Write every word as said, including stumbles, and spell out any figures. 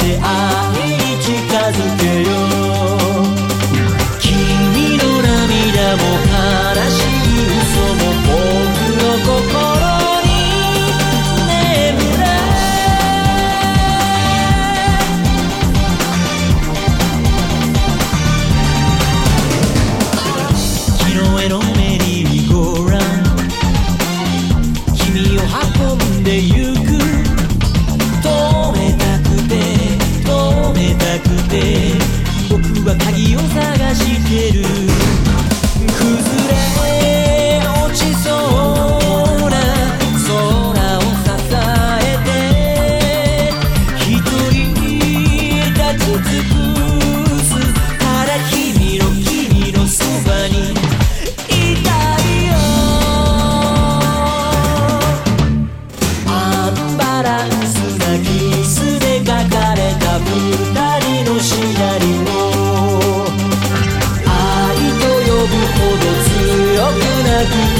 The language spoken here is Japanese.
愛に近づけよう。君の涙も悲しい嘘も僕の心に眠れ。昨日へのメリーゴーラン君を運んでゆく。止めたくて止めたくて僕は鍵を探してる。崩れ落ちそうな空を支えて一人立ち尽くす。ただ君の君のそばにいたいよ。アンバランスなキスで書かれた二人のシナリオ。愛と呼ぶほど強くなくて